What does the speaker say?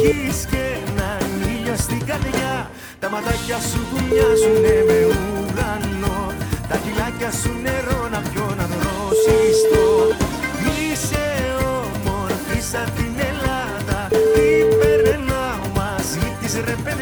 έχεις και έναν ήλιο στην καρδιά. Τα ματάκια σου που μοιάζουνε με ουρανό, τα χειλάκια σου νερό να πιω να δροσιστώ. Είσαι όμορφη σαν την Ελλάδα, την περνάω μαζί της ρε παιδί.